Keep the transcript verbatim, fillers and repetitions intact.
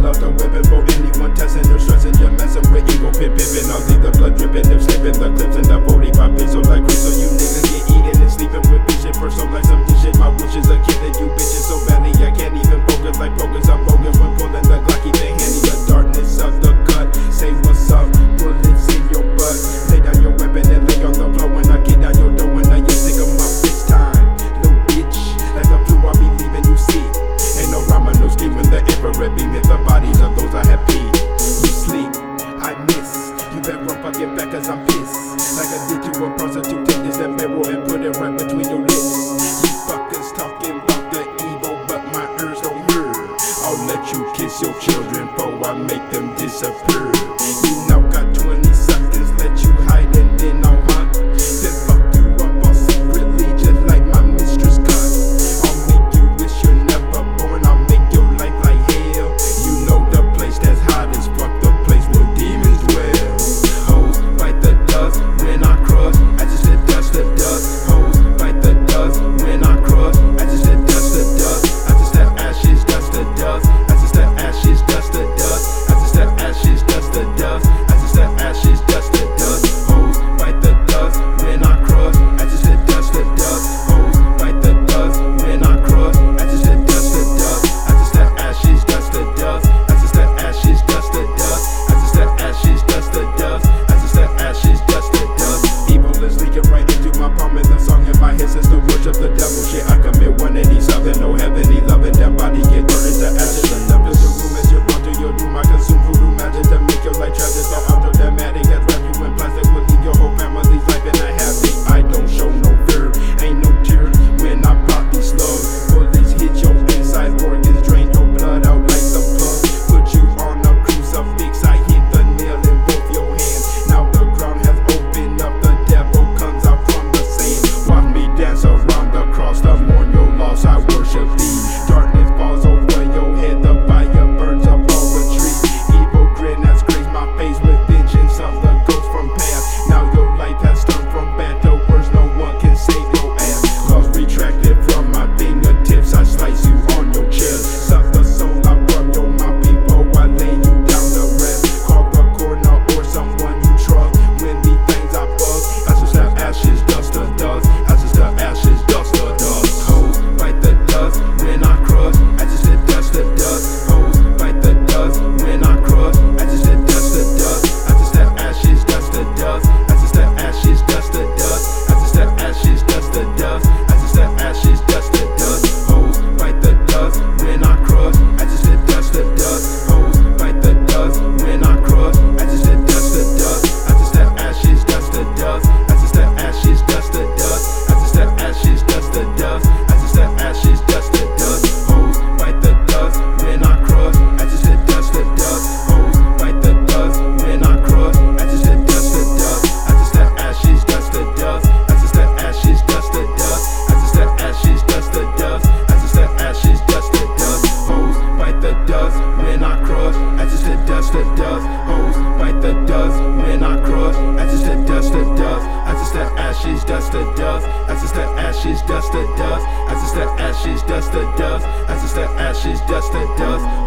up the weapon for anyone testing or stressing. You're messing with ego, pip pippin'. I'll leave the blood dripping, if slipping the clips in the forty-five peso like Chris. So you niggas get eating and sleeping with bitch shit. First, so like some dish shit. My wish is a kid that you bitches so badly I can't even focus like focus. I'm bogus when pulling the Glock, keep it handy. The darkness of the cut, say what's up, bullets in your butt. Lay down your weapon and lay on the floor when I get down your door. When I you sick of my this time, little bitch. Like a flu, I'll be leaving you see. Ain't no rhyme, no scheme when the infrared beam hit the bodies of those I have peed. You sleep, I miss. You better run, fuck it back cause I'm pissed. Like I did to a prostitute, take this that mirror and put it right between your lips. You fuckers talking about the evil, but my ears don't hear. I'll let you kiss your children before I make them disappear. You now got twenty seconds, let you hide and then I'll hunt. Then fuck you up all secretly, just like my mistress cunt. I'll make you wish you're never born, I'll make your life like hell. You know the place that's hot as fuck, the place where demons dwell. Hoes bite the dust when I cross, I just said dust the dust. Hoes bite the dust when I cross, I just said dust the dust. I just said ashes, dust the dust. I just said ashes, dust the dust. I just said ashes, dust the dust. I just said ashes, dust the dust. Hoes bite the dust when I cross, I just said dust the dust. Hoes bite the dust when I cross, I just said dust the dust. I just said ashes, dust the dust. I just said ashes, dust the dust. I just said ashes, dust the dust. I just said ashes, dust the dust. Evil is leaking right into my palm, and the song in my head says to worship the devil. Shit, I commit one eighty-seven, no heavenly loving, that body get turned into ashes. Enough is the room as you run to your doom. I consume voodoo magic to make your life tragic. So automatic as wrap you in plastic will leave your whole family's life in a habit. I don't show no fear, ain't no tears when I pop these slugs. Bullets hit your inside organs, drain your blood out like some plug. Put you on a crucifix, I hit the nail in both your hands. Now the ground has opened up, the devil comes out from the sand. Watch me dance around the cross, to mourn your loss, I worship thee. Darkness falls over your head, the fire burns up all the trees. Evil grin has graced my face with vengeance of the ghost from past. Now your life has turned from bad to worse, no one can save your ass. Claws retracted from my fingertips, I slice you on your chest. Suck the soul out from your mouth before I lay you down to rest. Call the coroner or someone you trust when these things I bust. I just have ashes, dust to dust. I just have ashes, dust to dust. Hoes bite the dust when I cross, I just said dust to dust. Hoes bite the dust when I cross, I just said dust to dust. I just have ashes, dust to dust. I just have ashes, dust to dust. I just have ashes, dust to dust. I just have ashes, dust to dust. Hoes bite the dust when I cross, I just said dust to dust. Hoes bite the dust when I cross, I just said dust to dust. I just have ashes, dust to dust. I just have ashes, dust to dust. I just have ashes, dust to dust. I just have ashes, dust to dust. Hoes bite the dust when I cross, I just said dust to dust. Hoes bite the dust when I cross, I just said dust to dust. I just have ashes, dust to dust. I just have ashes, dust to dust. I just have ashes, dust to dust. I just have ashes, dust to dust. Hoes bite the dust when I cross, I just said dust to dust. Hoes bite the dust when I cross, I just said dust to dust. I just have ashes, dust to dust. I just have ashes, dust to dust. I just have ashes, dust to dust. I just have ashes, dust to dust.